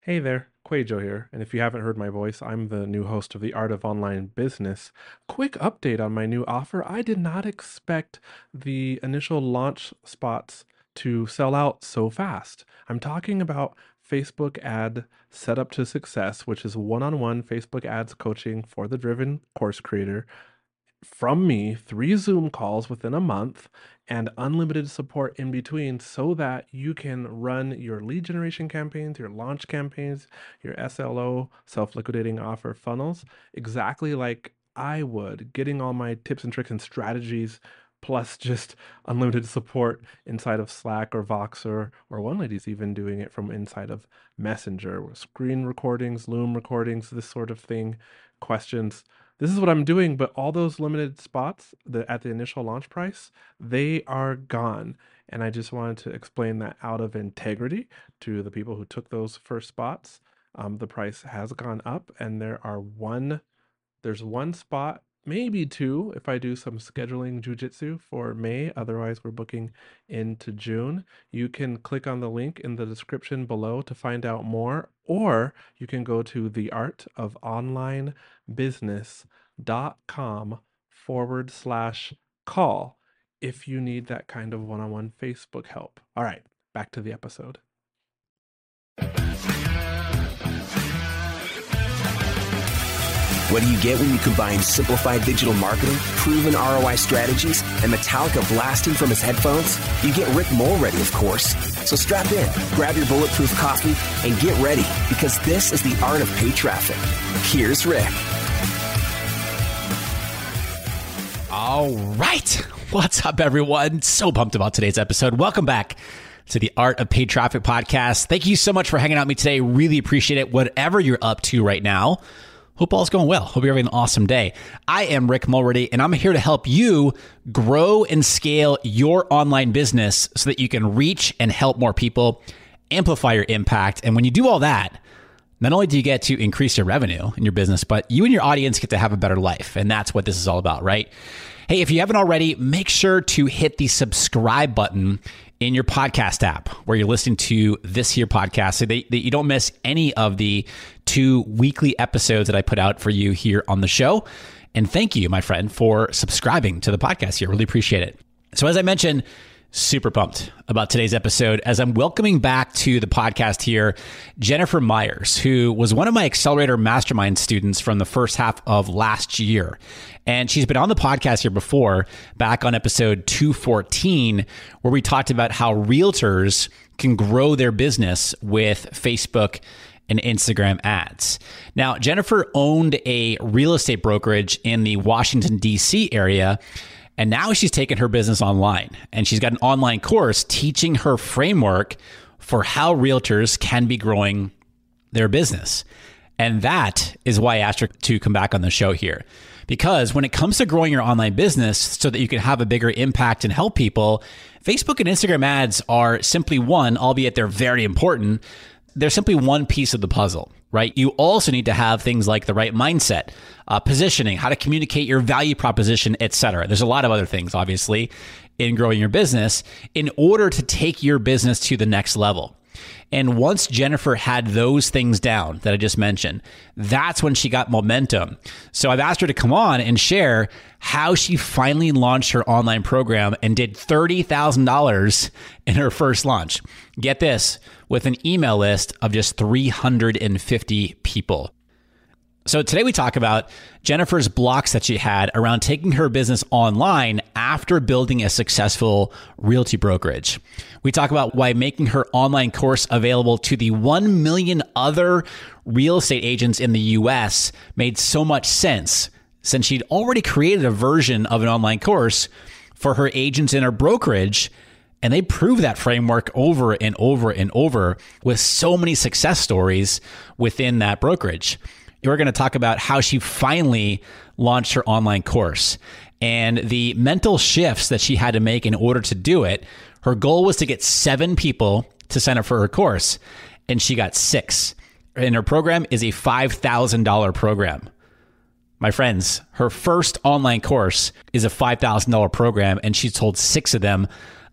Hey there, Quajo here, and if you haven't heard my voice, I'm the new host of The Art of Online Business. Quick update on my new offer. I did not expect the initial launch spots to sell out so fast. I'm talking about Facebook ad setup to success, which is one-on-one Facebook ads coaching for the driven course creator from me, 3 Zoom calls within a month, and unlimited support in between so that you can run your lead generation campaigns, your launch campaigns, your SLO, self liquidating offer funnels, exactly like I would, getting all my tips and tricks and strategies. Plus, just unlimited support inside of Slack or Voxer, or one lady's even doing it from inside of Messenger, with screen recordings, Loom recordings, this sort of thing, questions. This is what I'm doing, but all those limited spots at the initial launch price, they are gone. And I just wanted to explain that out of integrity to the people who took those first spots. The price has gone up, and there's one spot, maybe two, if I do some scheduling jujitsu for May. Otherwise, we're booking into June. You can click on the link in the description below to find out more, or you can go to theartofonlinebusiness.com/call if you need that kind of one-on-one Facebook help. All right, back to the episode. What do you get when you combine simplified digital marketing, proven ROI strategies, and Metallica blasting from his headphones? You get Rick Mulready, of course. So strap in, grab your bulletproof coffee, and get ready, because this is the art of paid traffic. Here's Rick. All right. What's up, everyone? So pumped about today's episode. Welcome back to the Art of Paid Traffic podcast. Thank you so much for hanging out with me today. Really appreciate it. Whatever you're up to right now, hope all's going well. Hope you're having an awesome day. I am Rick Mulready, and I'm here to help you grow and scale your online business so that you can reach and help more people, amplify your impact. And when you do all that, not only do you get to increase your revenue in your business, but you and your audience get to have a better life. And that's what this is all about, right? Hey, if you haven't already, make sure to hit the subscribe button in your podcast app where you're listening to this here podcast so that you don't miss any of the 2 weekly episodes that I put out for you here on the show. And thank you, my friend, for subscribing to the podcast here. Really appreciate it. So as I mentioned, super pumped about today's episode as I'm welcoming back to the podcast here Jennifer Myers, who was one of my Accelerator Mastermind students from the first half of last year. And she's been on the podcast here before, back on episode 214, where we talked about how realtors can grow their business with Facebook and Instagram ads. Now, Jennifer owned a real estate brokerage in the Washington, D.C. area, and now she's taken her business online, and she's got an online course teaching her framework for how realtors can be growing their business. And that is why I asked her to come back on the show here. Because when it comes to growing your online business so that you can have a bigger impact and help people, Facebook and Instagram ads are simply one, albeit they're very important. They're simply one piece of the puzzle, right? You also need to have things like the right mindset, positioning, how to communicate your value proposition, etc. There's a lot of other things, obviously, in growing your business in order to take your business to the next level. And once Jennifer had those things down that I just mentioned, that's when she got momentum. So I've asked her to come on and share how she finally launched her online program and did $30,000 in her first launch. Get this, with an email list of just 350 people. So today we talk about Jennifer's blocks that she had around taking her business online after building a successful realty brokerage. We talk about why making her online course available to the 1 million other real estate agents in the US made so much sense, since she'd already created a version of an online course for her agents in her brokerage, and they proved that framework over and over and over with so many success stories within that brokerage. We're going to talk about how she finally launched her online course and the mental shifts that she had to make in order to do it. Her goal was to get 7 people to sign up for her course, and she got 6. And her program is a $5,000 program. My friends, her first online course is a $5,000 program, and she sold 6 of them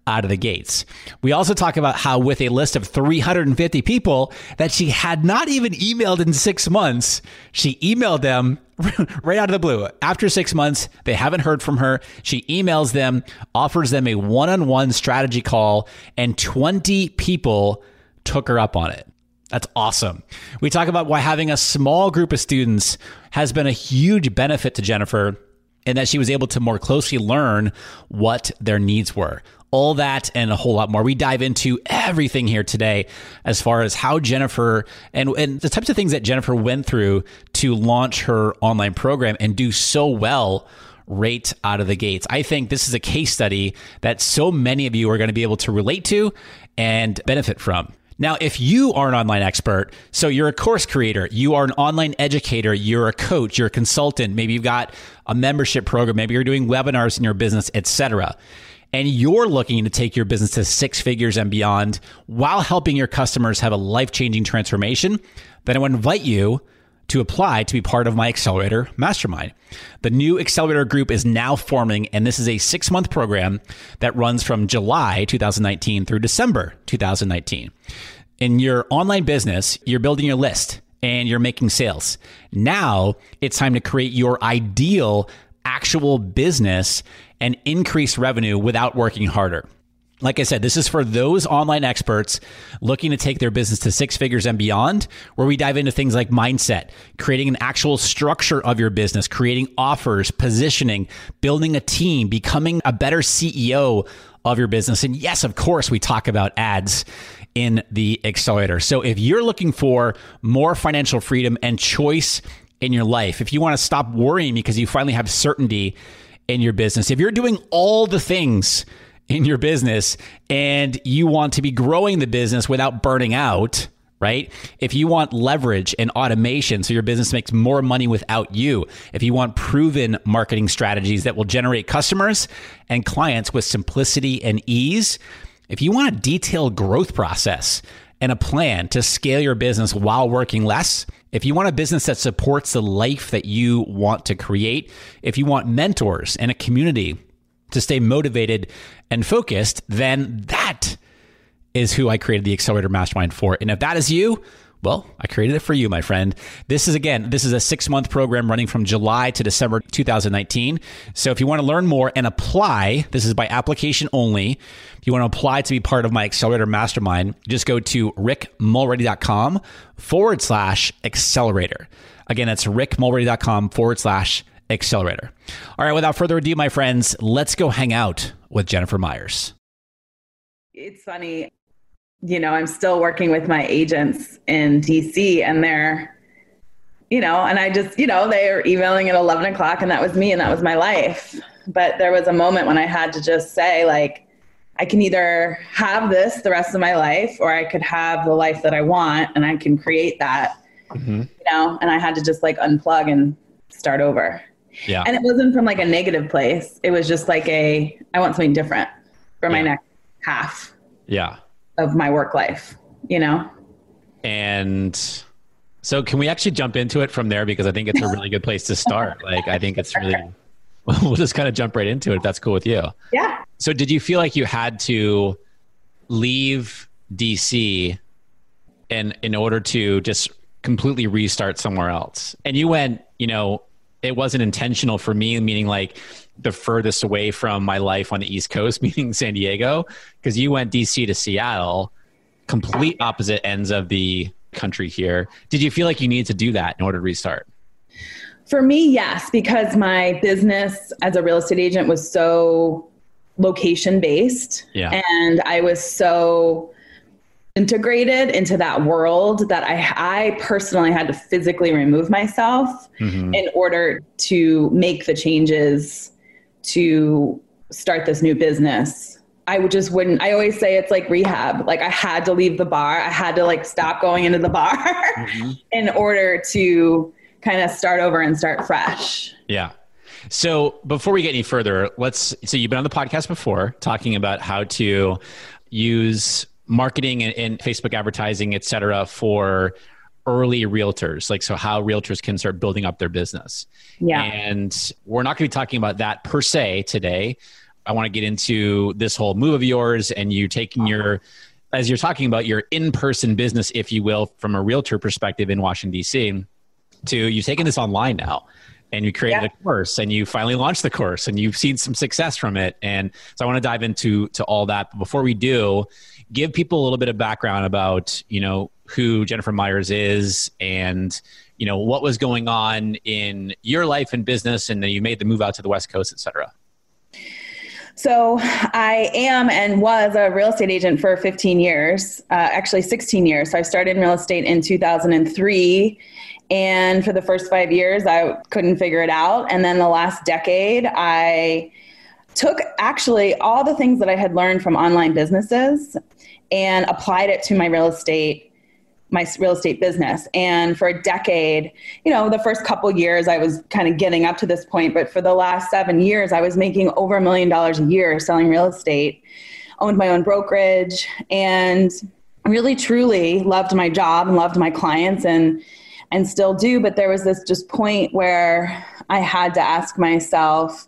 out of the gates. We also talk about how with a list of 350 people that she had not even emailed in 6 months, she emailed them right out of the blue. After 6 months, they haven't heard from her. She emails them, offers them a one-on-one strategy call, and 20 people took her up on it. That's awesome. We talk about why having a small group of students has been a huge benefit to Jennifer, and that she was able to more closely learn what their needs were. All that and a whole lot more. We dive into everything here today as far as how Jennifer and the types of things that Jennifer went through to launch her online program and do so well right out of the gates. I think this is a case study that so many of you are going to be able to relate to and benefit from. Now, if you are an online expert, so you're a course creator, you are an online educator, you're a coach, you're a consultant, maybe you've got a membership program, maybe you're doing webinars in your business, etc., and you're looking to take your business to 6 figures and beyond while helping your customers have a life-changing transformation, then I would invite you to apply to be part of my Accelerator Mastermind. The new Accelerator group is now forming, and this is a 6-month program that runs from July 2019 through December 2019. In your online business, you're building your list and you're making sales. Now it's time to create your ideal actual business and increase revenue without working harder. Like I said, this is for those online experts looking to take their business to 6 figures and beyond, where we dive into things like mindset, creating an actual structure of your business, creating offers, positioning, building a team, becoming a better CEO of your business. And yes, of course, we talk about ads in the Accelerator. So if you're looking for more financial freedom and choice in your life, if you want to stop worrying because you finally have certainty in your business, if you're doing all the things in your business and you want to be growing the business without burning out, right? If you want leverage and automation so your business makes more money without you, if you want proven marketing strategies that will generate customers and clients with simplicity and ease, if you want a detailed growth process and a plan to scale your business while working less, if you want a business that supports the life that you want to create, if you want mentors and a community to stay motivated and focused, then that is who I created the Accelerator Mastermind for. And if that is you, well, I created it for you, my friend. This is a 6-month program running from July to December 2019. So if you want to learn more and apply, this is by application only. If you want to apply to be part of my Accelerator Mastermind, just go to rickmulready.com/accelerator. Again, that's rickmulready.com/accelerator. All right, without further ado, my friends, let's go hang out with Jennifer Myers. It's funny, I'm still working with my agents in DC, and they're, and I just, they're emailing at 11 o'clock, and that was me and that was my life. But there was a moment when I had to just say, like, I can either have this the rest of my life, or I could have the life that I want, and I can create that, and I had to just like unplug and start over. Yeah. And it wasn't from like a negative place. It was just like I want something different for my next half of my work life, And so can we actually jump into it from there? Because I think it's a really good place to start. Like, I think it's really, we'll just kind of jump right into it if that's cool with you. Yeah. So did you feel like you had to leave DC in order to just completely restart somewhere else? And you went, it wasn't intentional for me, meaning like the furthest away from my life on the East Coast, meaning San Diego, because you went DC to Seattle, complete opposite ends of the country here. Did you feel like you needed to do that in order to restart? For me, yes, because my business as a real estate agent was so location based, and I was so integrated into that world that I personally had to physically remove myself in order to make the changes to start this new business. I always say it's like rehab. Like, I had to leave the bar. I had to like stop going into the bar in order to kind of start over and start fresh. Yeah. So before we get any further, so you've been on the podcast before talking about how to use marketing and Facebook advertising, et cetera, for early realtors, like, so how realtors can start building up their business. Yeah. And we're not going to be talking about that per se today. I want to get into this whole move of yours and you taking as you're talking about your in-person business, if you will, from a realtor perspective in Washington, D.C., to you've taken this online now and you created a course and you finally launched the course and you've seen some success from it. And so I want to dive into all that. But before we do, give people a little bit of background about, who Jennifer Myers is and, what was going on in your life and business, and then you made the move out to the West Coast, et cetera. So I am and was a real estate agent for 15 years, actually 16 years. So I started in real estate in 2003. And for the first 5 years, I couldn't figure it out. And then the last decade, I took actually all the things that I had learned from online businesses and applied it to my real estate business. And for a decade, the first couple years I was kind of getting up to this point, but for the last 7 years, I was making over $1 million a year selling real estate, owned my own brokerage, and really truly loved my job and loved my clients and still do. But there was this just point where I had to ask myself,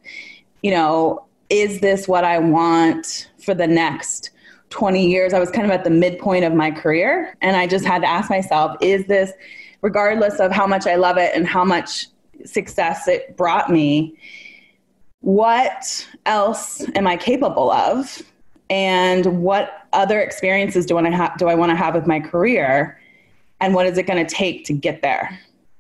is this what I want for the next 20 years? I was kind of at the midpoint of my career. And I just had to ask myself, is this, regardless of how much I love it and how much success it brought me, what else am I capable of? And what other experiences do I want to have with my career? And what is it going to take to get there?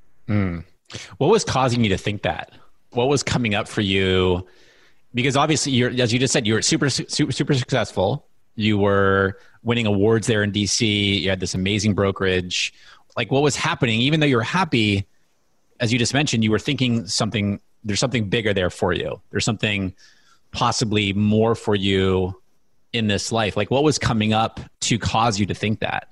What was causing you to think that? What was coming up for you? Because obviously, as you just said, you were super successful. You were winning awards there in DC. You had this amazing brokerage. Like, what was happening? Even though you were happy, as you just mentioned, you were thinking there's something bigger there for you. There's something possibly more for you in this life. Like, what was coming up to cause you to think that?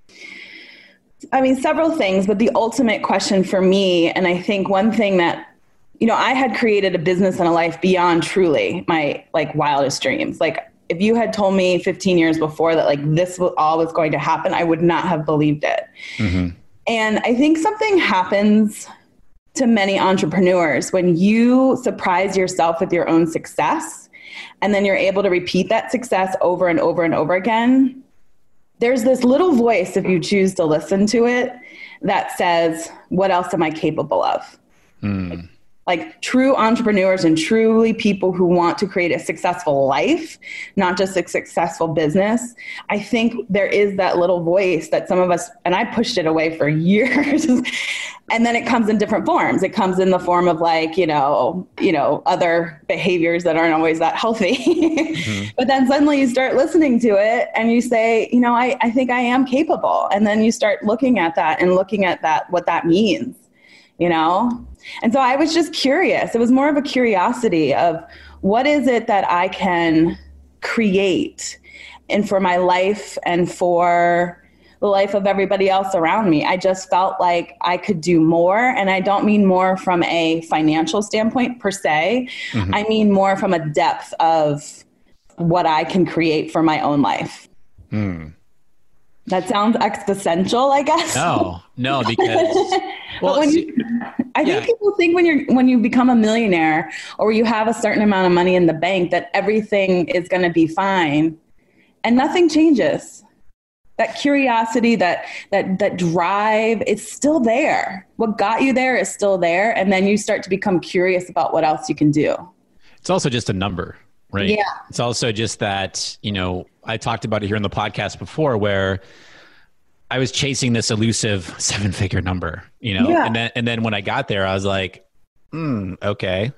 I mean, several things, but the ultimate question for me, and I think one thing that, I had created a business and a life beyond truly my wildest dreams. Like, if you had told me 15 years before that this was all was going to happen, I would not have believed it. Mm-hmm. And I think something happens to many entrepreneurs when you surprise yourself with your own success, and then you're able to repeat that success over and over and over again. There's this little voice, if you choose to listen to it, that says, what else am I capable of? Like true entrepreneurs and truly people who want to create a successful life, not just a successful business. I think there is that little voice that some of us, and I pushed it away for years. And then it comes in different forms. It comes in the form of other behaviors that aren't always that healthy. Mm-hmm. But then suddenly you start listening to it and you say, I think I am capable. And then you start looking at that, what that means, And so I was just curious. It was more of a curiosity of what is it that I can create and for my life and for the life of everybody else around me. I just felt like I could do more. And I don't mean more from a financial standpoint per se. Mm-hmm. I mean more from a depth of what I can create for my own life. That sounds existential, I guess. No, because I think people think when you become a millionaire or you have a certain amount of money in the bank that everything is going to be fine, and nothing changes. That curiosity, that drive, it's still there. What got you there is still there, and then you start to become curious about what else you can do. It's also just a number, right? Yeah. It's also just that, I talked about it here in the podcast before where I was chasing this elusive 7-figure number, yeah. and then when I got there, I was like, okay,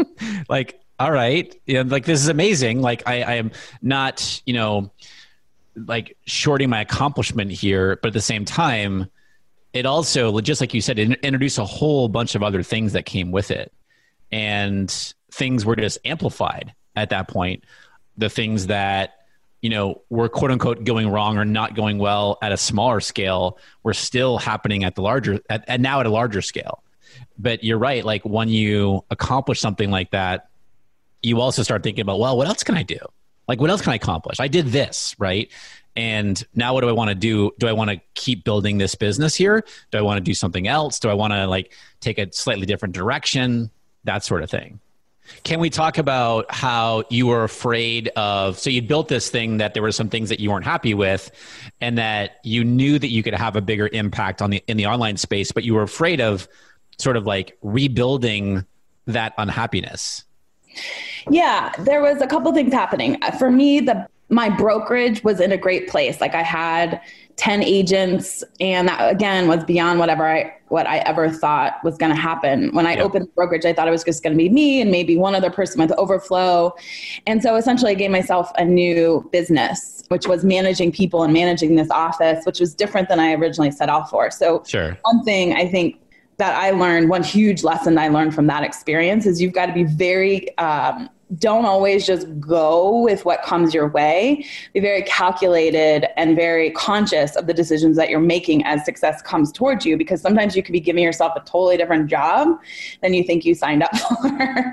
all right. This is amazing. I am not, shorting my accomplishment here, but at the same time, it also, just like you said, it introduced a whole bunch of other things that came with it. And things were just amplified at that point. The things that, were quote unquote going wrong or not going well at a smaller scale were still happening at now at a larger scale. But you're right. When you accomplish something like that, you also start thinking about, well, what else can I do? What else can I accomplish? I did this, right? And now what do I want to do? Do I want to keep building this business here? Do I want to do something else? Do I want to take a slightly different direction? That sort of thing. Can we talk about how you were afraid of, so you built this thing that there were some things that you weren't happy with and that you knew that you could have a bigger impact in the online space, but you were afraid of sort of like rebuilding that unhappiness? Yeah, there was a couple things happening. For me, my brokerage was in a great place. Like I had 10 agents, and that again was beyond what I ever thought was going to happen. When I opened the brokerage, I thought it was just going to be me and maybe one other person with overflow. And so essentially I gave myself a new business, which was managing people and managing this office, which was different than I originally set out for. So one thing I think that I learned, one huge lesson I learned from that experience is you've got to be very, don't always just go with what comes your way. Be very calculated and very conscious of the decisions that you're making as success comes towards you, because sometimes you could be giving yourself a totally different job than you think you signed up for.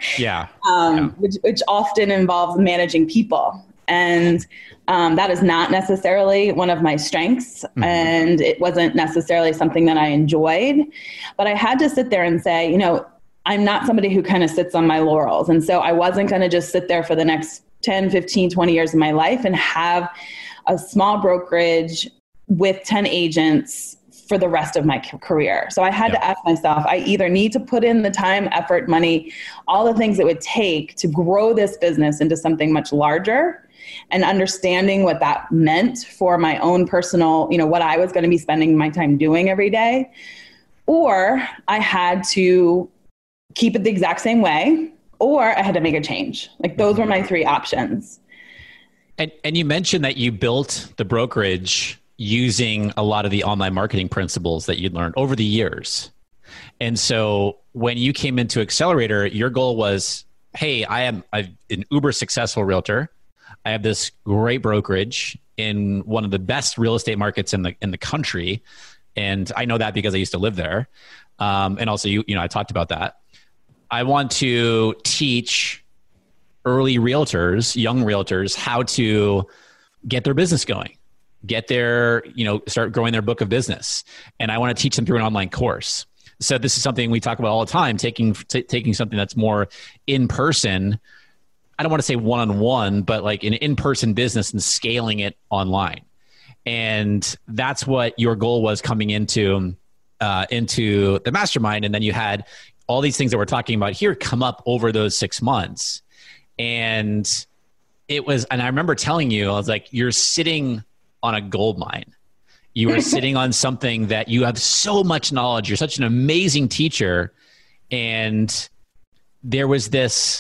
Which often involves managing people. And that is not necessarily one of my strengths, and it wasn't necessarily something that I enjoyed. But I had to sit there and say, I'm not somebody who kind of sits on my laurels. And so I wasn't going to just sit there for the next 10, 15, 20 years of my life and have a small brokerage with 10 agents for the rest of my career. So I had to ask myself, I either need to put in the time, effort, money, all the things it would take to grow this business into something much larger, and understanding what that meant for my own personal, what I was going to be spending my time doing every day, or I had to keep it the exact same way, or I had to make a change. Like those were my three options. And you mentioned that you built the brokerage using a lot of the online marketing principles that you'd learned over the years. And so when you came into Accelerator, your goal was, hey, I'm an uber successful realtor. I have this great brokerage in one of the best real estate markets in the country. And I know that because I used to live there. And also, I talked about that. I want to teach early realtors, young realtors, how to get their business going, get their, start growing their book of business. And I want to teach them through an online course. So this is something we talk about all the time, taking something that's more in person. I don't want to say one-on-one, but like an in-person business and scaling it online. And that's what your goal was coming into the mastermind. And then you had all these things that we're talking about here come up over those 6 months. And and I remember telling you, I was like, you're sitting on a gold mine. You are sitting on something that you have so much knowledge. You're such an amazing teacher. And there was this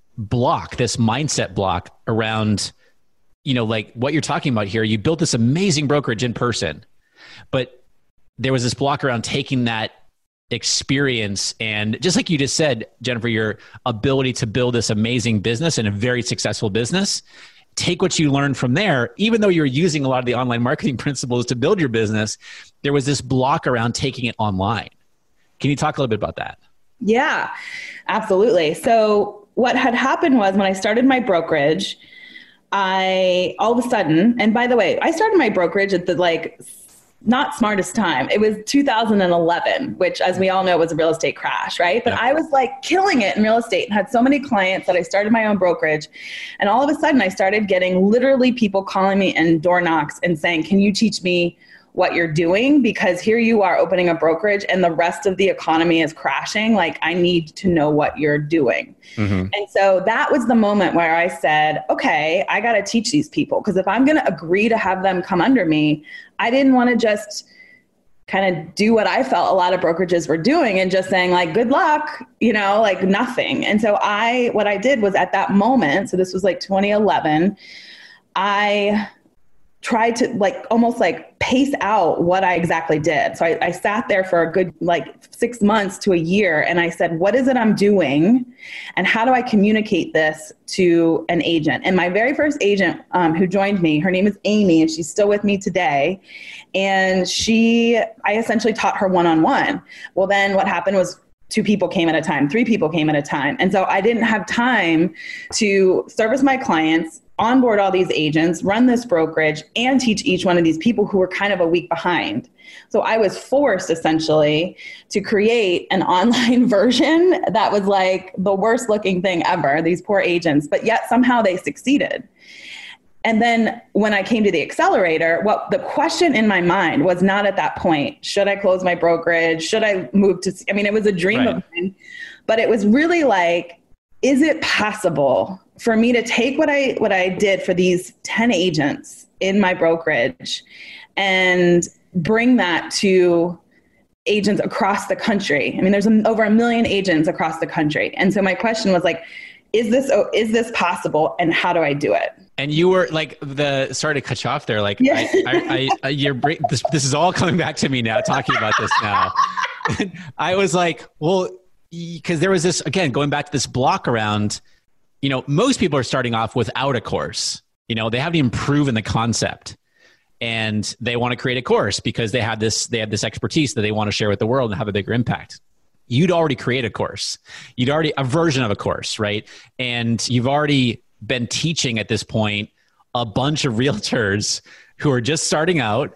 mindset block around, like what you're talking about here. You built this amazing brokerage in person, but there was this block around taking that experience. And just like you just said, Jennifer, your ability to build this amazing business and a very successful business, take what you learned from there. Even though you're using a lot of the online marketing principles to build your business, there was this block around taking it online. Can you talk a little bit about that? Yeah, absolutely. So what had happened was when I started my brokerage, all of a sudden, and by the way, I started my brokerage at the not smartest time. It was 2011, which as we all know was a real estate crash, right? But I was killing it in real estate and had so many clients that I started my own brokerage. And all of a sudden I started getting literally people calling me and door knocks and saying, can you teach me what you're doing? Because here you are opening a brokerage and the rest of the economy is crashing. I need to know what you're doing. Mm-hmm. And so that was the moment where I said, okay, I got to teach these people. Because if I'm going to agree to have them come under me, I didn't want to just kind of do what I felt a lot of brokerages were doing and just saying good luck, nothing. And so what I did was at that moment, so this was 2011, I tried to almost pace out what I exactly did. So I sat there for a good 6 months to a year and I said, what is it I'm doing and how do I communicate this to an agent? And my very first agent who joined me, her name is Amy and she's still with me today. And I essentially taught her one-on-one. Well, then what happened was 2 people came at a time, 3 people came at a time. And so I didn't have time to service my clients, onboard all these agents, run this brokerage, and teach each one of these people who were kind of a week behind. So I was forced essentially to create an online version that was like the worst looking thing ever, these poor agents, but yet somehow they succeeded. And then when I came to the accelerator, the question in my mind was not at that point, should I close my brokerage? Should I move to, it was a dream of mine, but it was really like, is it possible for me to take what I did for these 10 agents in my brokerage and bring that to agents across the country? I mean, there's over 1 million agents across the country. And so my question was like, is this possible? And how do I do it? And you were like sorry to cut you off there. Like, yeah. This is all coming back to me now, talking about this now. I was like, well, because there was this, again, going back to this block around, most people are starting off without a course. They haven't even proven the concept, and they want to create a course because they have this expertise that they want to share with the world and have a bigger impact. You'd already created a course. You'd already a version of a course, right? And you've already been teaching at this point a bunch of realtors who are just starting out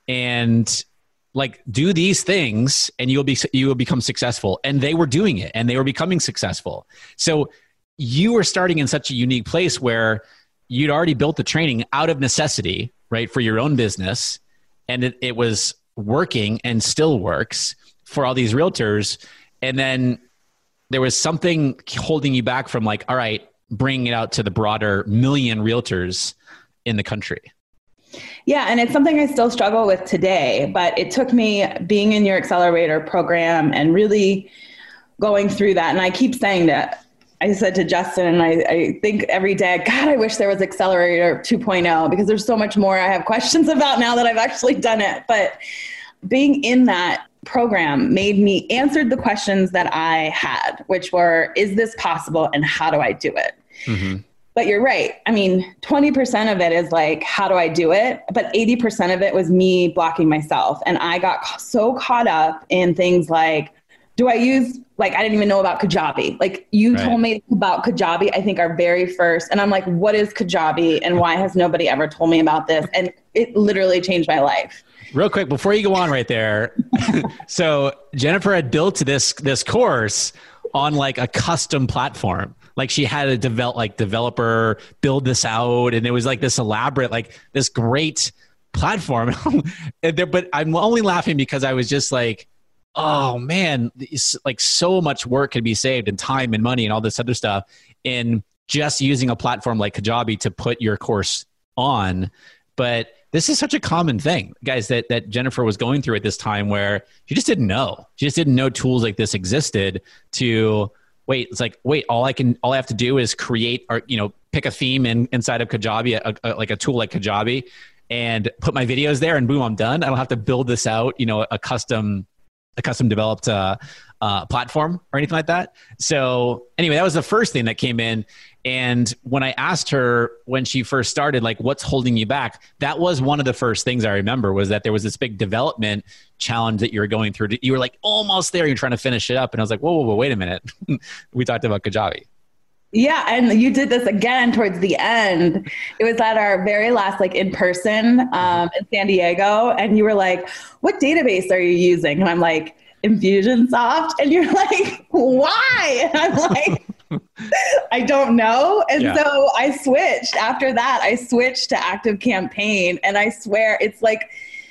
and like, do these things and you will become successful. And they were doing it and they were becoming successful. So you were starting in such a unique place where you'd already built the training out of necessity, right, for your own business. And it was working and still works for all these realtors. And then there was something holding you back from like, all right, bringing it out to the broader 1 million realtors in the country. Yeah. And it's something I still struggle with today, but it took me being in your accelerator program and really going through that. And I keep saying that. I said to Justin, and I think every day, God, I wish there was Accelerator 2.0 because there's so much more I have questions about now that I've actually done it. But being in that program made me answered the questions that I had, which were, is this possible and how do I do it? Mm-hmm. But you're right. I mean, 20% of it is like, how do I do it? But 80% of it was me blocking myself. And I got so caught up in things like, do I use, like, I didn't even know about Kajabi. Like you told me about Kajabi, I think our very first, and I'm like, what is Kajabi and why has nobody ever told me about this? And it literally changed my life. Real quick, before you go on right there. So Jennifer had built this course on like a custom platform. Like she had a developer build this out, and it was like this elaborate, like this great platform. But I'm only laughing because I was just like, oh man, like so much work could be saved and time and money and all this other stuff in just using a platform like Kajabi to put your course on. But this is such a common thing, guys, that Jennifer was going through at this time where she just didn't know. She just didn't know tools like this existed to all I have to do is create or, pick a theme inside of Kajabi, like a tool like Kajabi, and put my videos there and boom, I'm done. I don't have to build this out, a custom developed platform or anything like that. So anyway, that was the first thing that came in. And when I asked her when she first started, like, what's holding you back? That was one of the first things I remember was that there was this big development challenge that you were going through. You were like almost there. You're trying to finish it up. And I was like, whoa, wait a minute. We talked about Kajabi. Yeah. And you did this again towards the end. It was at our very last, like in person in San Diego. And you were like, what database are you using? And I'm like, Infusionsoft. And you're like, why? And I'm like, I don't know. And so I switched after that. I switched to ActiveCampaign, and I swear it's like,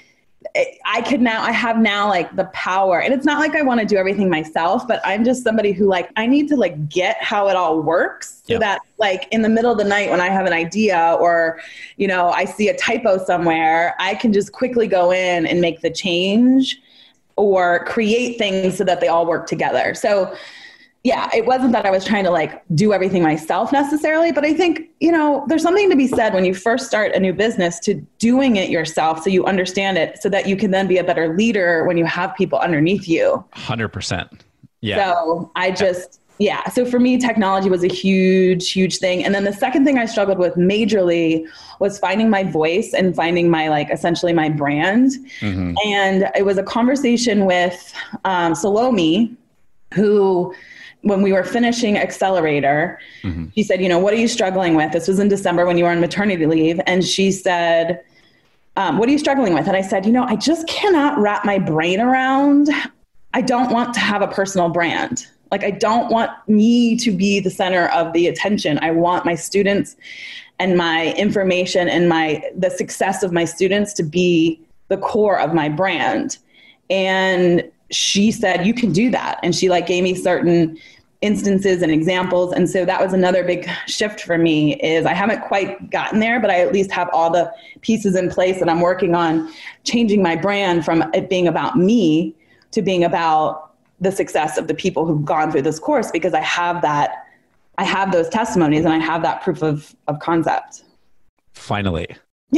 I have now like the power, and it's not like I want to do everything myself, but I'm just somebody who like, I need to like get how it all works so that like in the middle of the night when I have an idea or, I see a typo somewhere, I can just quickly go in and make the change or create things so that they all work together. So yeah, it wasn't that I was trying to like do everything myself necessarily, but I think, there's something to be said when you first start a new business to doing it yourself so you understand it so that you can then be a better leader when you have people underneath you. 100%. Yeah. So so for me, technology was a huge, huge thing. And then the second thing I struggled with majorly was finding my voice and finding my, like, essentially my brand. Mm-hmm. And it was a conversation with Salome, who, when we were finishing Accelerator, she said, what are you struggling with? This was in December when you were on maternity leave. And she said, what are you struggling with? And I said, I just cannot wrap my brain around. I don't want to have a personal brand. Like, I don't want me to be the center of the attention. I want my students and my information and the success of my students to be the core of my brand. And she said, you can do that. And she gave me certain instances and examples. And so that was another big shift for me, is I haven't quite gotten there, but I at least have all the pieces in place, and I'm working on changing my brand from it being about me to being about the success of the people who've gone through this course, because I have those testimonies and I have that proof of concept. Finally.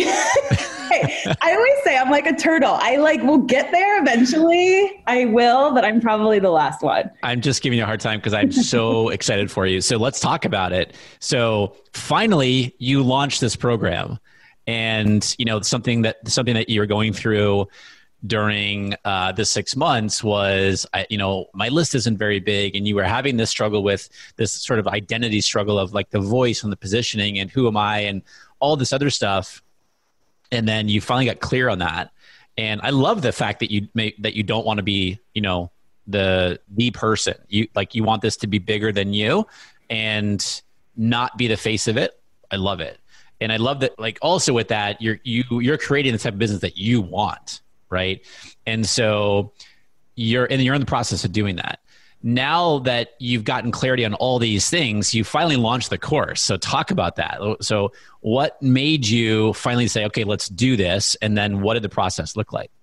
I always say I'm like a turtle. I will get there eventually. I will, but I'm probably the last one. I'm just giving you a hard time because I'm so excited for you. So let's talk about it. So finally, you launched this program, and something that you're going through during the 6 months was, my list isn't very big, and you were having this struggle with this sort of identity struggle of the voice and the positioning and who am I and all this other stuff. And then you finally got clear on that. And I love the fact that you don't want to be, the person. You want this to be bigger than you and not be the face of it. I love it. And I love that, also with that, you're creating the type of business that you want, right? And so you're in the process of doing that. Now that you've gotten clarity on all these things, you finally launched the course. So talk about that. So what made you finally say, okay, let's do this? And then what did the process look like?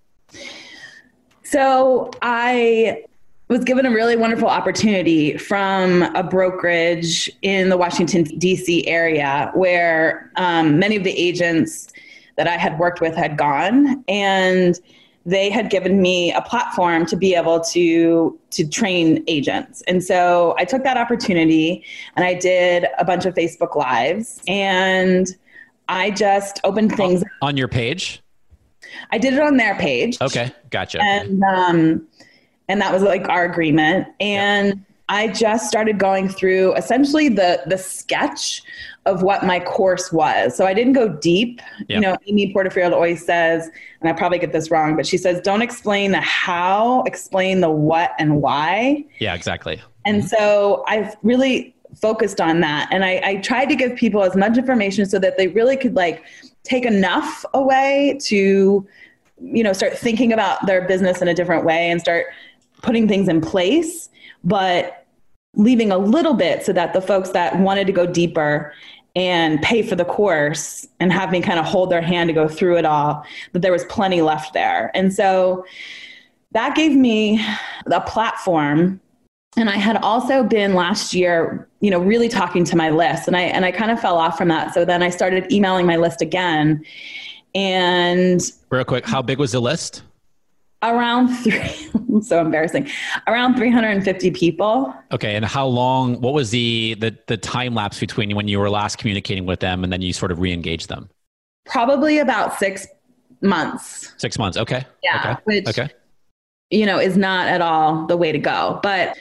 So I was given a really wonderful opportunity from a brokerage in the Washington, D.C. area, where many of the agents that I had worked with had gone, and they had given me a platform to be able to train agents. And so I took that opportunity and I did a bunch of Facebook Lives, and I just opened things on your page. I did it on their page. Okay. Gotcha. And that was our agreement. And I just started going through essentially the sketch of what my course was. So I didn't go deep. Yep. Amy Porterfield always says, and I probably get this wrong, but she says, don't explain the how, explain the what and why. Yeah, exactly. And so I've really focused on that. And I tried to give people as much information so that they really could take enough away to, start thinking about their business in a different way and start putting things in place, but leaving a little bit so that the folks that wanted to go deeper and pay for the course and have me kind of hold their hand to go through it all, that there was plenty left there. And so that gave me a platform. And I had also been last year, really talking to my list, and I kind of fell off from that. So then I started emailing my list again. And real quick, how big was the list? Around so embarrassing. Around 350 people. Okay. And how long, what was the time lapse between when you were last communicating with them and then you sort of re-engaged them? Probably about 6 months. 6 months. Okay. Yeah. Okay. Which, okay. Is not at all the way to go. But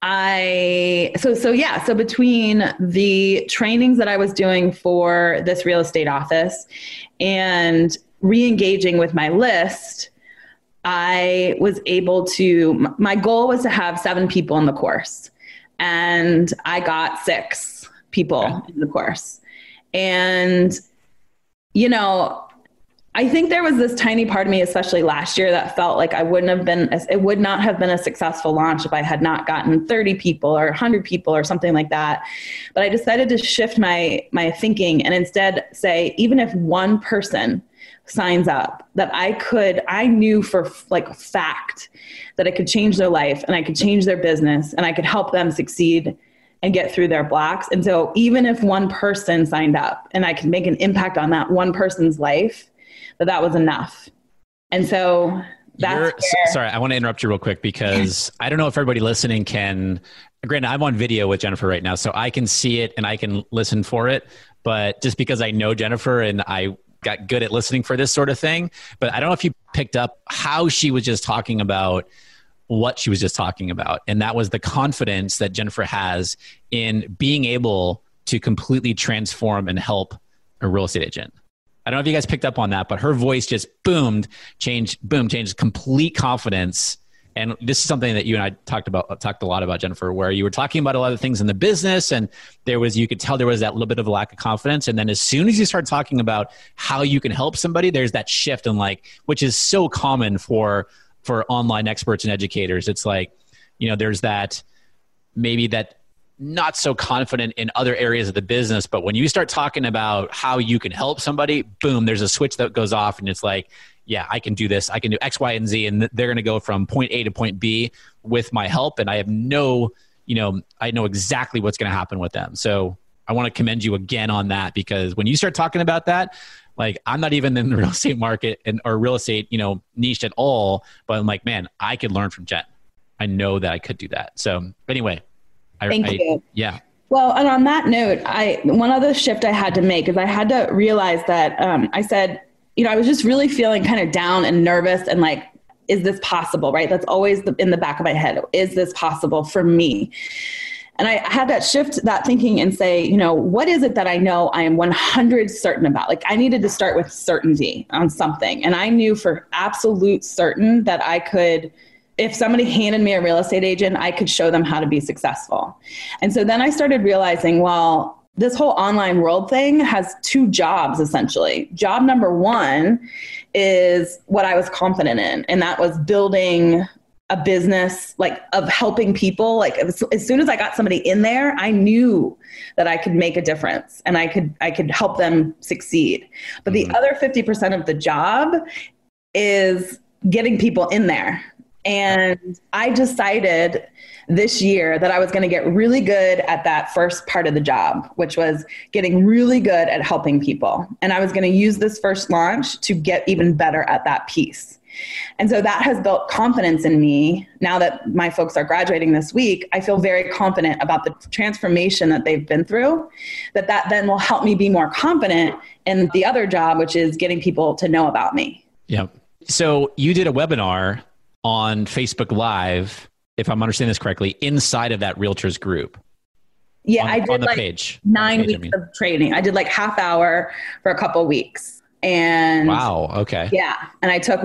so between the trainings that I was doing for this real estate office and re-engaging with my list, I was able to, my goal was to have 7 people in the course, and I got 6 people in the course. And, I think there was this tiny part of me, especially last year, that felt like it would not have been a successful launch if I had not gotten 30 people or 100 people or something like that. But I decided to shift my thinking and instead say, even if one person signs up, that I knew for fact that I could change their life and I could change their business and I could help them succeed and get through their blocks. And so even if one person signed up and I could make an impact on that one person's life, that was enough. And so sorry, I want to interrupt you real quick because I don't know if everybody listening can, granted, I'm on video with Jennifer right now, so I can see it and I can listen for it. But just because I know Jennifer and I got good at listening for this sort of thing, but I don't know if you picked up how she was just talking about what she was just talking about. And that was the confidence that Jennifer has in being able to completely transform and help a real estate agent. I don't know if you guys picked up on that, but her voice just changed complete confidence. And this is something that you and I talked a lot about, Jennifer, where you were talking about a lot of things in the business, and you could tell there was that little bit of a lack of confidence. And then as soon as you start talking about how you can help somebody, there's that shift in which is so common for online experts and educators. It's like, there's that, maybe that not so confident in other areas of the business, but when you start talking about how you can help somebody, boom, there's a switch that goes off, and it's like, yeah, I can do this. I can do X, Y, and Z, and they're going to go from point A to point B with my help. And I have I know exactly what's going to happen with them. So I want to commend you again on that, because when you start talking about that, I'm not even in the real estate market or real estate, niche at all, but I'm like, man, I could learn from Jen. I know that I could do that. So anyway, Thank you. Yeah. Well, and on that note, one other shift I had to make is I had to realize that I said, I was just really feeling kind of down and nervous and like, is this possible, right? That's always in the back of my head. Is this possible for me? And I had that shift, that thinking, and say, what is it that I know I am 100% certain about? I needed to start with certainty on something. And I knew for absolute certain that I could, if somebody handed me a real estate agent, I could show them how to be successful. And so then I started realizing, well, this whole online world thing has two jobs, essentially. Job number one is what I was confident in, and that was building a business of helping people. As soon as I got somebody in there, I knew that I could make a difference and I could help them succeed. But the other 50% of the job is getting people in there. And I decided this year that I was going to get really good at that first part of the job, which was getting really good at helping people. And I was going to use this first launch to get even better at that piece. And so that has built confidence in me. Now that my folks are graduating this week, I feel very confident about the transformation that they've been through, that then will help me be more confident in the other job, which is getting people to know about me. Yeah. So you did a webinar on Facebook Live, if I'm understanding this correctly, inside of that realtors group. Yeah, I did on the page. 9 weeks of training. I did half hour for a couple of weeks. And wow, okay. Yeah. And I took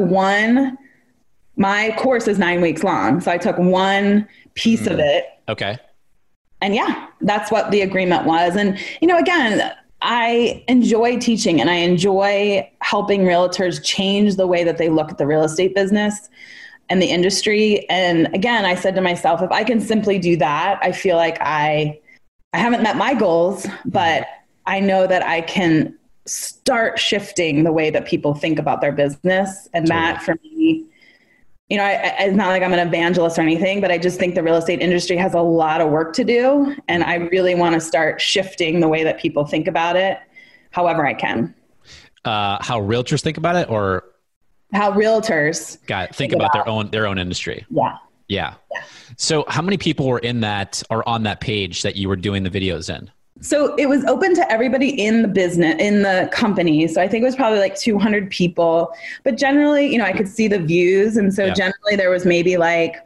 my course is 9 weeks long. So I took one piece of it. Okay. And yeah, that's what the agreement was. And, again, I enjoy teaching and I enjoy helping realtors change the way that they look at the real estate business and the industry. And again, I said to myself, if I can simply do that, I feel like I haven't met my goals, but I know that I can start shifting the way that people think about their business. And that for me, it's not like I'm an evangelist or anything, but I just think the real estate industry has a lot of work to do. And I really want to start shifting the way that people think about it, however I can. How realtors think about it, or how realtors think about their own industry. Yeah. So how many people were on that page that you were doing the videos in? So it was open to everybody in the business, in the company. So I think it was probably 200 people, but generally, I could see the views. And so generally there was maybe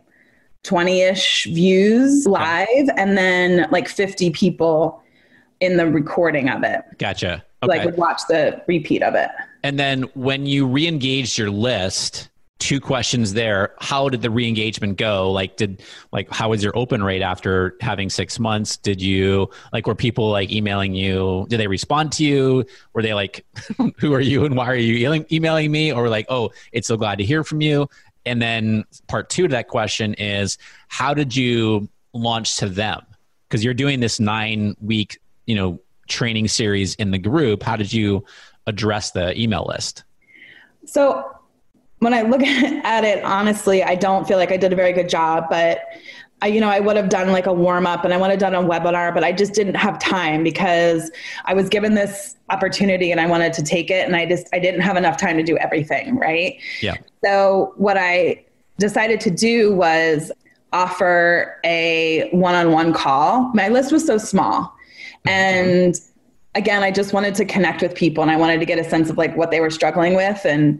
20-ish views live, and then 50 people in the recording of it. Gotcha. Okay. Would watch the repeat of it. And then when you re-engaged your list, 2 questions there. How did the re-engagement go? How was your open rate after having 6 months? Did you were people emailing you? Did they respond to you? Were they who are you and why are you emailing me? Or oh, it's so glad to hear from you. And then part 2 to that question is, how did you launch to them? Because you're doing this 9-week, training series in the group. How did you address the email list? So when I look at it, honestly, I don't feel like I did a very good job, but I would have done a warm up and I would have done a webinar, but I just didn't have time because I was given this opportunity and I wanted to take it. And I didn't have enough time to do everything. Right. Yeah. So what I decided to do was offer a one-on-one call. My list was so small. And again, I just wanted to connect with people and I wanted to get a sense of what they were struggling with and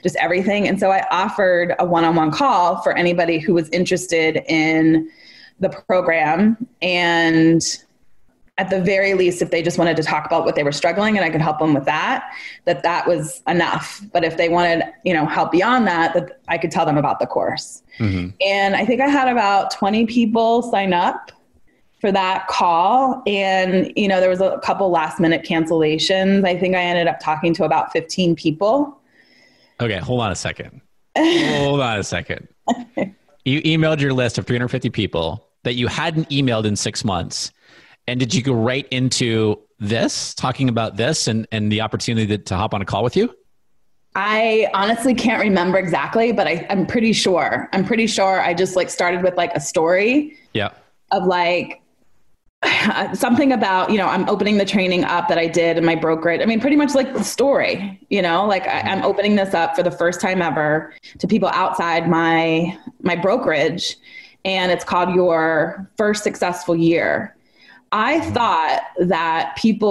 just everything. And so I offered a one-on-one call for anybody who was interested in the program. And at the very least, if they just wanted to talk about what they were struggling and I could help them with that was enough. But if they wanted, help beyond that I could tell them about the course. Mm-hmm. And I think I had about 20 people sign up for that call. And, there was a couple last minute cancellations. I think I ended up talking to about 15 people. Okay. Hold on a second. You emailed your list of 350 people that you hadn't emailed in 6 months. And did you go right into this, talking about this and the opportunity to hop on a call with you? I honestly can't remember exactly, but I'm pretty sure. I just started with a story of something about, I'm opening the training up that I did in my brokerage. I mean, pretty much the story, I'm opening this up for the first time ever to people outside my brokerage. And it's called Your First Successful Year. I thought that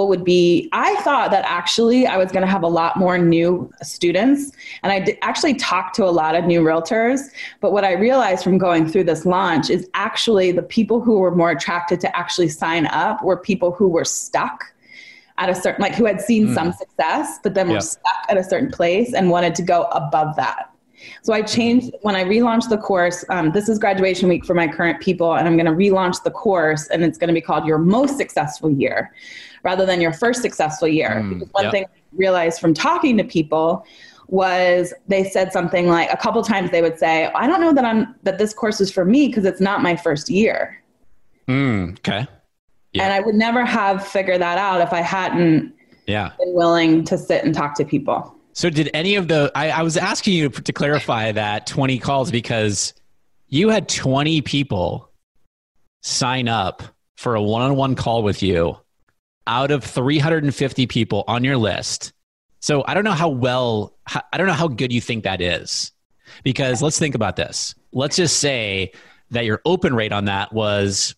actually I was going to have a lot more new students. And I actually talked to a lot of new realtors. But what I realized from going through this launch is actually the people who were more attracted to actually sign up were people who were stuck at a certain, who had seen some success, but then were stuck at a certain place and wanted to go above that. So I changed when I relaunched the course. This is graduation week for my current people, and I'm going to relaunch the course, and it's going to be called Your Most Successful Year rather than Your First Successful Year. Because one thing I realized from talking to people was they said something like a couple times they would say, I don't know that this course is for me because it's not my first year. Okay. Yeah. And I would never have figured that out if I hadn't been willing to sit and talk to people. So did any of I was asking you to clarify that 20 calls because you had 20 people sign up for a one-on-one call with you out of 350 people on your list. So I don't know how good you think that is, because let's think about this. Let's just say that your open rate on that was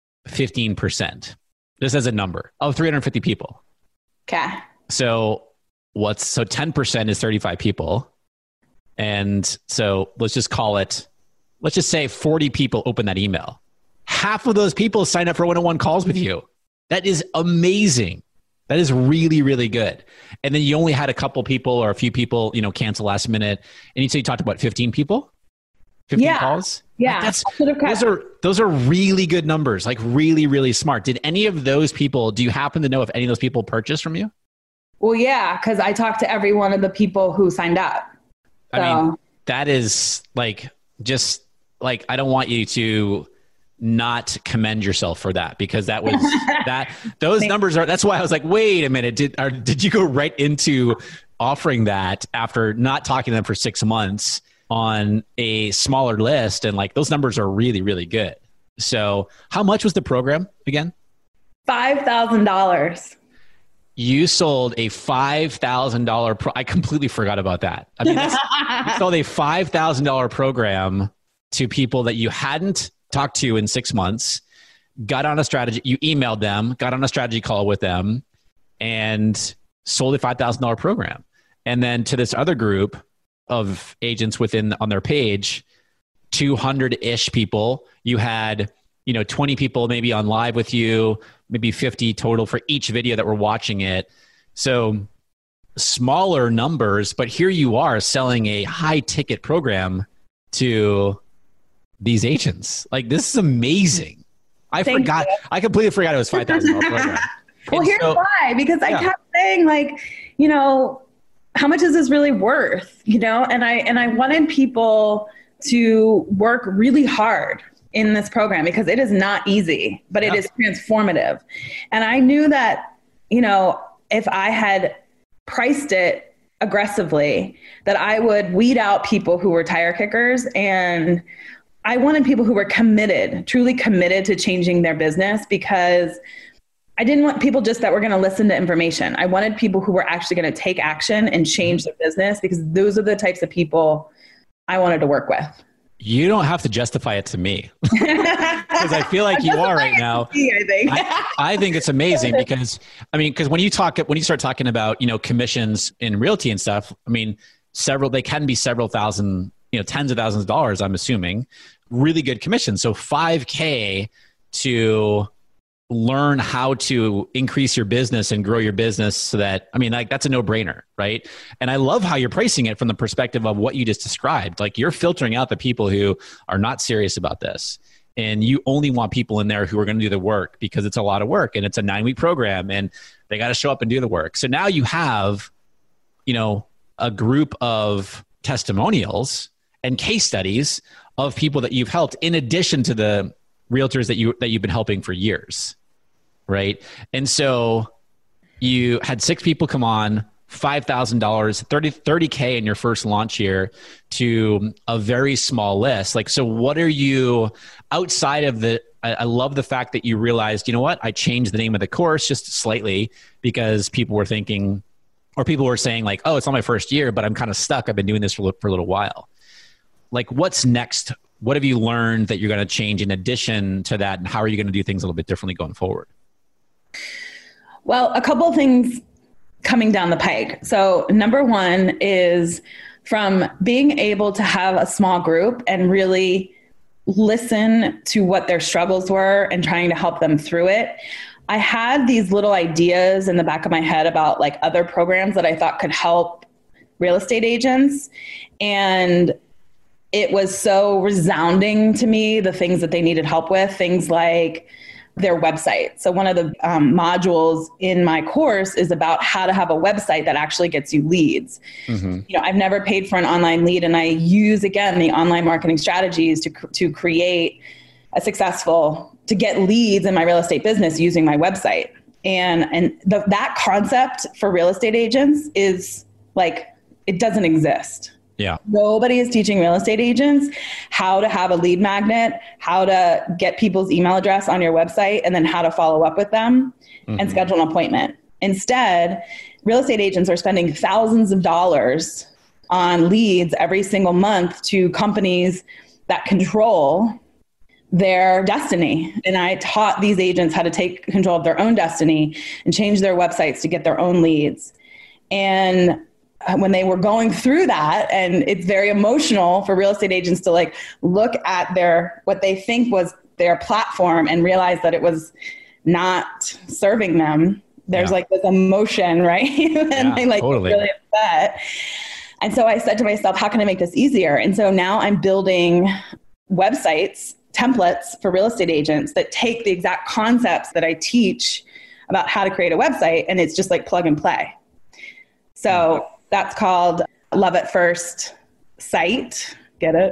15%, just as a number, of 350 people. Okay. So 10% is 35 people. And so let's just say 40 people open that email. Half of those people sign up for one-on-one calls with you. That is amazing. That is really, really good. And then you only had a couple people or a few people, cancel last minute. And you say you talked about 15 people? 15 calls? Yeah. Those are really good numbers, really, really smart. Did any of those people, do you happen to know if any of those people purchased from you? Well, yeah, because I talked to every one of the people who signed up. So. I mean, that is I don't want you to not commend yourself for that, because that was those numbers that's why I was like, wait a minute, did you go right into offering that after not talking to them for 6 months on a smaller list? And those numbers are really, really good. So how much was the program again? $5,000. You sold a $5,000 I completely forgot about that. I mean, you sold a $5,000 program to people that you hadn't talked to in 6 months, got on a strategy, you emailed them, got on a strategy call with them, and sold a $5,000 program. And then to this other group of agents on their page, 200-ish people, you had 20 people maybe on live with you, maybe 50 total for each video that were watching it. So smaller numbers, but here you are selling a high ticket program to these agents. This is amazing. I completely forgot it was $5,000 program. Well, here's why, because I kept saying how much is this really worth? And I wanted people to work really hard in this program because it is not easy, but it is transformative. And I knew that, if I had priced it aggressively, that I would weed out people who were tire kickers. And I wanted people who were committed, truly committed to changing their business, because I didn't want people just that were going to listen to information. I wanted people who were actually going to take action and change their business, because those are the types of people I wanted to work with. You don't have to justify it to me, because I feel like you are right now. I think it's amazing because when you start talking about, commissions in realty and stuff, they can be several thousand, tens of thousands of dollars, I'm assuming, really good commission. So $5,000 to learn how to increase your business and grow your business so that, that's a no-brainer, right? And I love how you're pricing it from the perspective of what you just described. Like, you're filtering out the people who are not serious about this. And you only want people in there who are going to do the work, because it's a lot of work and it's a 9-week program and they got to show up and do the work. So now you have, a group of testimonials and case studies of people that you've helped, in addition to the realtors that you've been helping for years, right? And so you had 6 people come on, $5,000, $30K in your first launch year, to a very small list. Like, so what are you, outside of I love the fact that you realized, you know what, I changed the name of the course just slightly because people were thinking, or people were saying like, oh, it's not my first year, but I'm kind of stuck. I've been doing this for a little while. Like, what's next? What have you learned that you're going to change in addition to that? And how are you going to do things a little bit differently going forward? Well, a couple of things coming down the pike. So number one is from being able to have a small group and really listen to what their struggles were and trying to help them through it. I had these little ideas in the back of my head about like other programs that I thought could help real estate agents. And it was so resounding to me, the things that they needed help with, things like their website. So one of the modules in my course is about how to have a website that actually gets you leads. Mm-hmm. I've never paid for an online lead, and I use, again, the online marketing strategies to create to get leads in my real estate business using my website. And that concept for real estate agents is like, it doesn't exist. Yeah. Nobody is teaching real estate agents how to have a lead magnet, how to get people's email address on your website, and then how to follow up with them and schedule an appointment. Instead, real estate agents are spending thousands of dollars on leads every single month to companies that control their destiny. And I taught these agents how to take control of their own destiny and change their websites to get their own leads. And when they were going through that, and it's very emotional for real estate agents to like look at what they think was their platform and realize that it was not serving them. There's like this emotion, right? And they like totally. Really upset. And so I said to myself, how can I make this easier? And so now I'm building websites, templates for real estate agents that take the exact concepts that I teach about how to create a website, and it's just like plug and play. So that's called Love at First Site. Get it?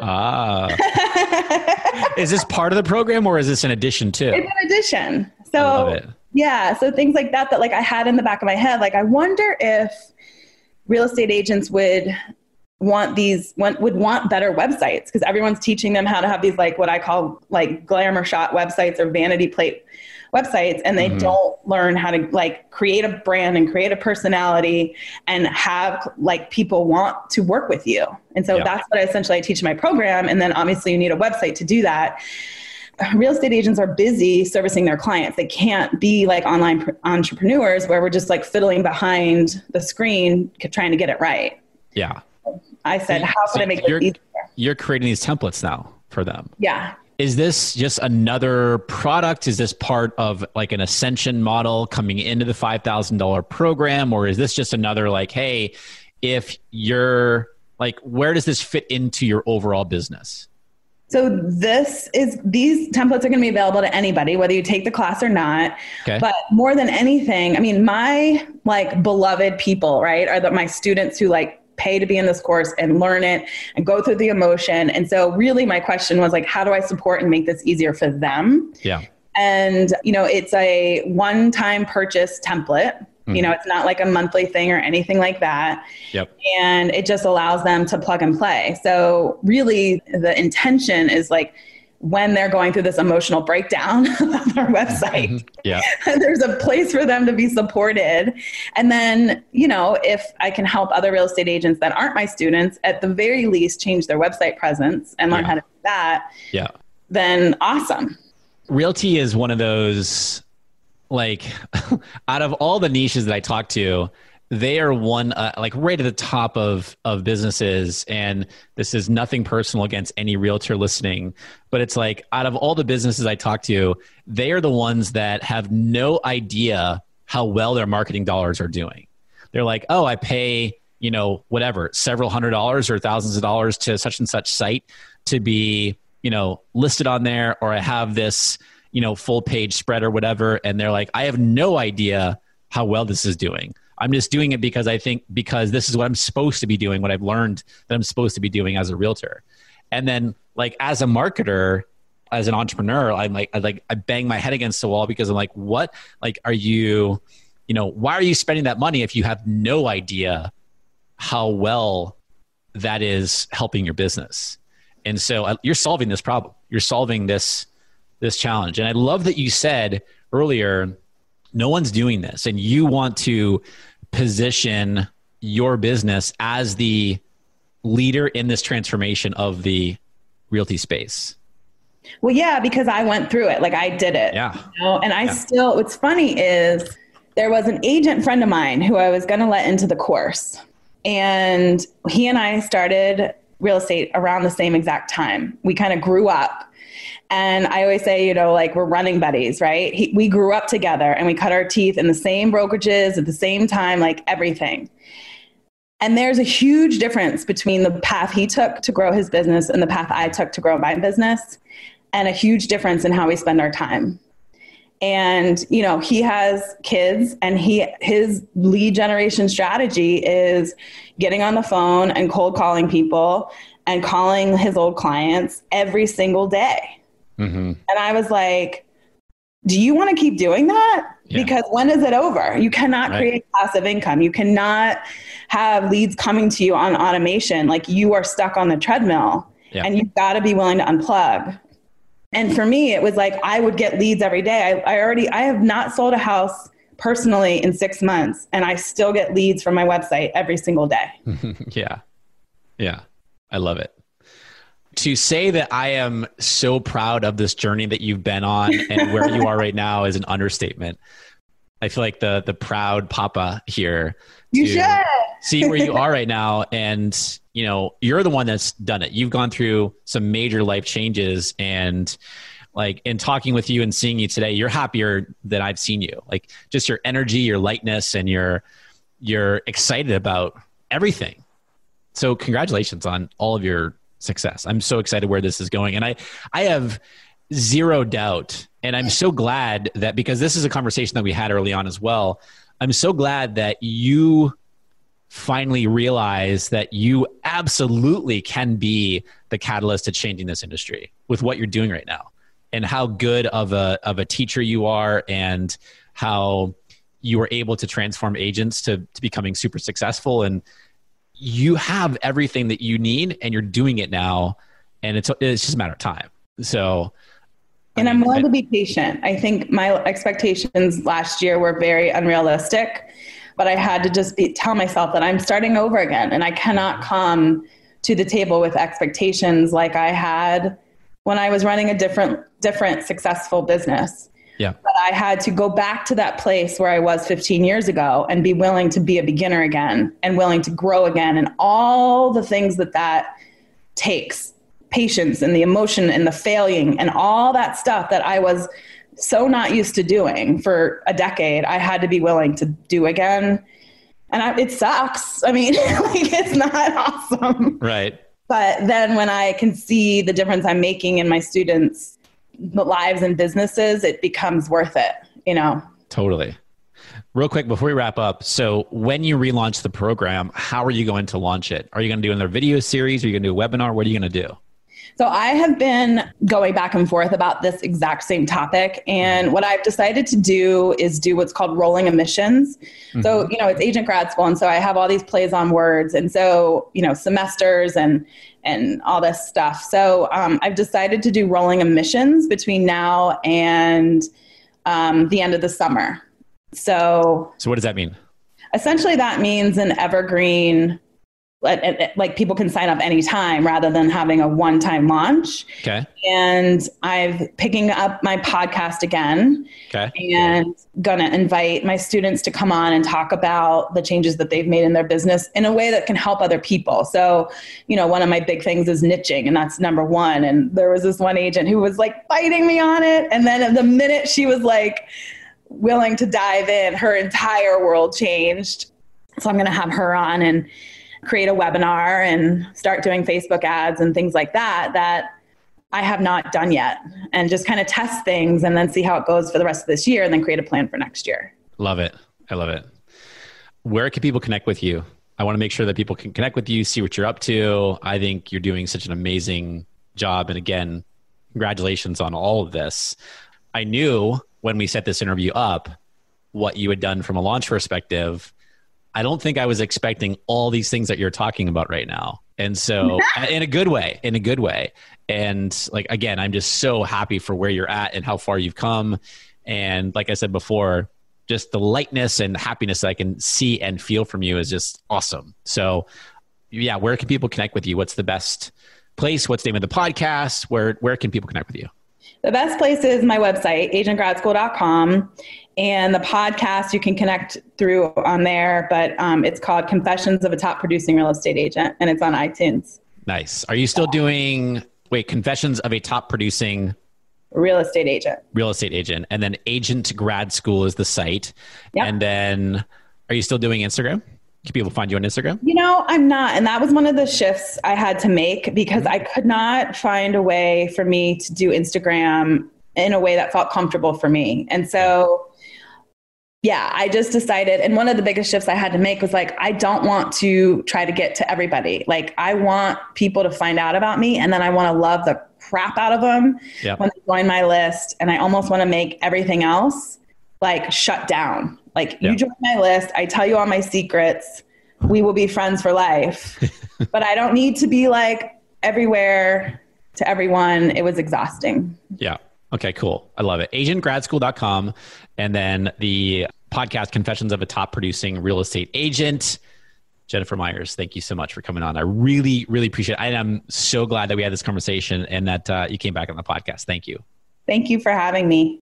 Is this part of the program, or is this an addition to? It's an addition. So I love it. Yeah. So things like that like I had in the back of my head, like I wonder if real estate agents would want better websites, because everyone's teaching them how to have these like what I call like glamour shot websites or vanity plate websites, and they don't learn how to like create a brand and create a personality and have like people want to work with you. And so that's what I teach in my program. And then obviously you need a website to do that. Real estate agents are busy servicing their clients. They can't be like online entrepreneurs where we're just like fiddling behind the screen trying to get it right. Yeah. I said, how can I make this easier? You're creating these templates now for them. Yeah. Is this just another product? Is this part of like an ascension model coming into the $5,000 program? Or is this just another like, hey, if you're like, where does this fit into your overall business? So these templates are going to be available to anybody, whether you take the class or not. Okay. But more than anything, I mean, my like beloved people, right, are my students who like pay to be in this course and learn it and go through the emotion. And so really my question was like, how do I support and make this easier for them? Yeah. And, it's a one-time purchase template. It's not like a monthly thing or anything like that. Yep. And it just allows them to plug and play. So really the intention is like, when they're going through this emotional breakdown of their website, there's a place for them to be supported. And then, if I can help other real estate agents that aren't my students, at the very least, change their website presence and learn how to do that, then awesome. Realty is one of those, like, out of all the niches that I talk to, they are one, like right at the top of businesses. And this is nothing personal against any realtor listening, but it's like out of all the businesses I talk to, they are the ones that have no idea how well their marketing dollars are doing. They're like, oh, I pay, whatever, several $100s or thousands of dollars to such and such site to be, listed on there, or I have this, full page spread or whatever. And they're like, I have no idea how well this is doing. I'm just doing it because because this is what I'm supposed to be doing, what I've learned that I'm supposed to be doing as a realtor. And then like as a marketer, as an entrepreneur, I bang my head against the wall because I'm like, what, like, are you, why are you spending that money if you have no idea how well that is helping your business? And so you're solving this problem. You're solving this challenge. And I love that you said earlier, no one's doing this, and you want to position your business as the leader in this transformation of the realty space. Well, yeah, because I went through it. Like I did it. Yeah. And I still, what's funny is there was an agent friend of mine who I was going to let into the course, and he and I started real estate around the same exact time. We kind of grew up. And I always say, like we're running buddies, right? We grew up together and we cut our teeth in the same brokerages at the same time, like everything. And there's a huge difference between the path he took to grow his business and the path I took to grow my business, and a huge difference in how we spend our time. And, he has kids, and his lead generation strategy is getting on the phone and cold calling people and calling his old clients every single day. Mm-hmm. And I was like, do you want to keep doing that? Yeah. Because when is it over? You cannot create passive income. You cannot have leads coming to you on automation. Like you are stuck on the treadmill, and you've got to be willing to unplug. And for me, it was like, I would get leads every day. I have not sold a house personally in 6 months, and I still get leads from my website every single day. Yeah. Yeah. I love it. To say that I am so proud of this journey that you've been on and where you are right now is an understatement. I feel like the proud papa here. You should see where you are right now. And, you're the one that's done it. You've gone through some major life changes, and like in talking with you and seeing you today, you're happier than I've seen you. Like just your energy, your lightness, and you're excited about everything. So congratulations on all of your success. I'm so excited where this is going. And I have zero doubt. And I'm so glad that, because this is a conversation that we had early on as well, I'm so glad that you finally realize that you absolutely can be the catalyst to changing this industry with what you're doing right now, and how good of a teacher you are, and how you were able to transform agents to becoming super successful. And you have everything that you need, and you're doing it now, and it's just a matter of time. So, and I'm willing to be patient. I think my expectations last year were very unrealistic, but I had to just tell myself that I'm starting over again, and I cannot come to the table with expectations like I had when I was running a different successful business. Yeah. But I had to go back to that place where I was 15 years ago and be willing to be a beginner again, and willing to grow again, and all the things that takes, patience and the emotion and the failing and all that stuff that I was so not used to doing for a decade, I had to be willing to do again. And it sucks. I mean, like, it's not awesome. Right. But then when I can see the difference I'm making in my students' lives and businesses, it becomes worth it, Totally. Real quick before we wrap up. So when you relaunch the program, how are you going to launch it? Are you going to do another video series? Are you going to do a webinar? What are you going to do? So I have been going back and forth about this exact same topic. And what I've decided to do is do what's called rolling emissions. Mm-hmm. So, it's agent grad school. And so I have all these plays on words. And so, semesters and all this stuff. So I've decided to do rolling emissions between now and the end of the summer. So what does that mean? Essentially, that means an evergreen like people can sign up anytime rather than having a one-time launch. Okay. And I'm picking up my podcast again. Okay. And going to invite my students to come on and talk about the changes that they've made in their business in a way that can help other people. So, one of my big things is niching, and that's number one. And there was this one agent who was like fighting me on it. And then the minute she was like willing to dive in, her entire world changed. So I'm going to have her on and create a webinar and start doing Facebook ads and things like that I have not done yet, and just kind of test things and then see how it goes for the rest of this year and then create a plan for next year. Love it. I love it. Where can people connect with you? I want to make sure that people can connect with you, see what you're up to. I think you're doing such an amazing job. And again, congratulations on all of this. I knew when we set this interview up what you had done from a launch perspective. I don't think I was expecting all these things that you're talking about right now. And so in a good way. And like, again, I'm just so happy for where you're at and how far you've come. And like I said before, just the lightness and happiness that I can see and feel from you is just awesome. So yeah, where can people connect with you? What's the best place? What's the name of the podcast? Where can people connect with you? The best place is my website, agentgradschool.com. And the podcast you can connect through on there, but it's called Confessions of a Top Producing Real Estate Agent, and it's on iTunes. Nice. Are you still doing, Confessions of a Top Producing Real Estate Agent? Real Estate Agent. And then Agent Grad School is the site. Yep. And then are you still doing Instagram? Can people find you on Instagram? I'm not. And that was one of the shifts I had to make because I could not find a way for me to do Instagram in a way that felt comfortable for me. And so, yeah, I just decided, and one of the biggest shifts I had to make was like, I don't want to try to get to everybody. Like, I want people to find out about me, and then I want to love the crap out of them when they join my list. And I almost want to make everything else like shut down. Like, you join my list, I tell you all my secrets, we will be friends for life. But I don't need to be like everywhere to everyone. It was exhausting. Yeah. Okay, cool. I love it. Agentgradschool.com. And then the podcast, Confessions of a Top Producing Real Estate Agent. Jennifer Myers, thank you so much for coming on. I really, really appreciate it. And I'm so glad that we had this conversation and that you came back on the podcast. Thank you. Thank you for having me.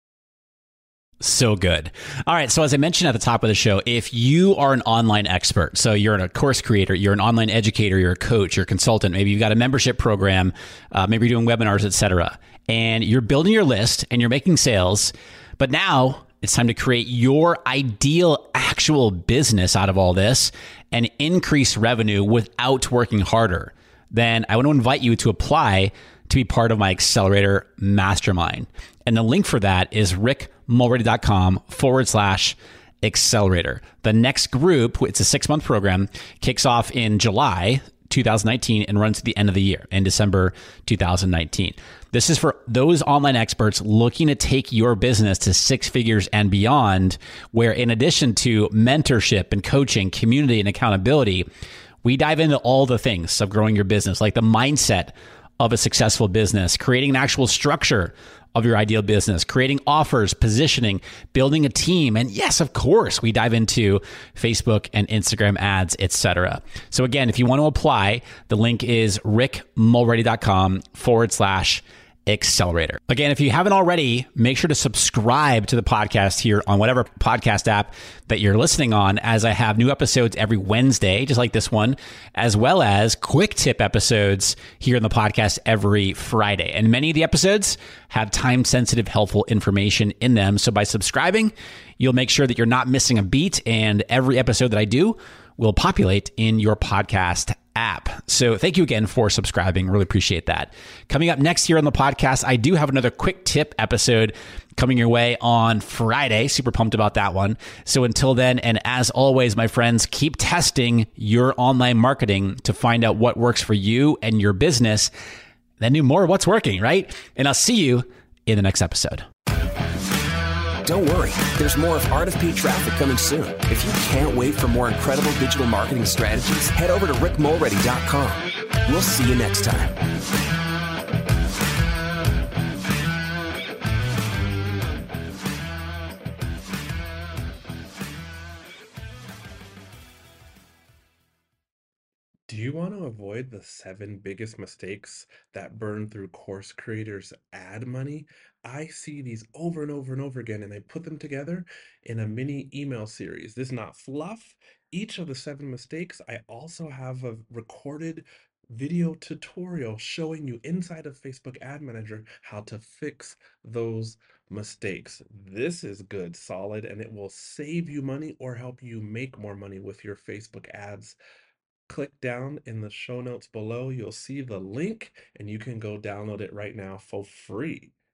So good. All right. So as I mentioned at the top of the show, if you are an online expert, so you're a course creator, you're an online educator, you're a coach, you're a consultant, maybe you've got a membership program, maybe you're doing webinars, etc., and you're building your list and you're making sales, but now it's time to create your ideal actual business out of all this and increase revenue without working harder, then I want to invite you to apply to be part of my Accelerator Mastermind. And the link for that is rickmulready.com/accelerator. The next group, it's a 6-month program, kicks off in July 2019 and runs to the end of the year in December 2019. This is for those online experts looking to take your business to 6 figures and beyond, where in addition to mentorship and coaching, community and accountability, we dive into all the things of growing your business, like the mindset of a successful business, creating an actual structure of your ideal business, creating offers, positioning, building a team. And yes, of course, we dive into Facebook and Instagram ads, etc. So again, if you want to apply, the link is rickmulready.com/accelerator. Again, if you haven't already, make sure to subscribe to the podcast here on whatever podcast app that you're listening on, as I have new episodes every Wednesday, just like this one, as well as quick tip episodes here in the podcast every Friday. And many of the episodes have time-sensitive, helpful information in them. So by subscribing, you'll make sure that you're not missing a beat, and every episode that I do will populate in your podcast app. So thank you again for subscribing. Really appreciate that. Coming up next here on the podcast, I do have another quick tip episode coming your way on Friday. Super pumped about that one. So until then, and as always, my friends, keep testing your online marketing to find out what works for you and your business, then do more of what's working, right? And I'll see you in the next episode. Don't worry, there's more of Art of Paid Traffic coming soon. If you can't wait for more incredible digital marketing strategies, head over to rickmulready.com. We'll see you next time. want to avoid the 7 biggest mistakes that burn through course creators' ad money, I see these over and over and over again, and I put them together in a mini email series. This is not fluff. Each of the 7 mistakes, I also have a recorded video tutorial showing you inside of Facebook Ad Manager how to fix those mistakes. This is good, solid, and it will save you money or help you make more money with your Facebook ads. Click down in the show notes below. You'll see the link and you can go download it right now for free.